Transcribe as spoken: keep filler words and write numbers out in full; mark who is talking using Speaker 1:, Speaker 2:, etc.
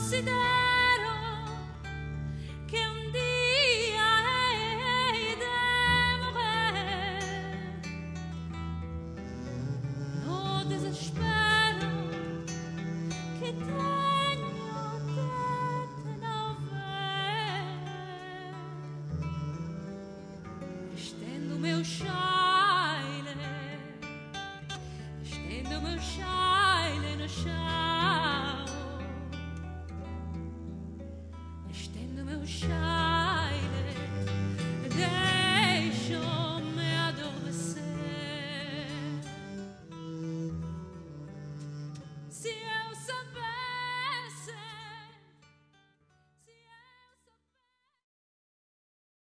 Speaker 1: considero che un dia hei de morrer. No desespero que tenho de te não ver. Estendo o meu chile, estendo o meu chile no chão, estendo o meu chile.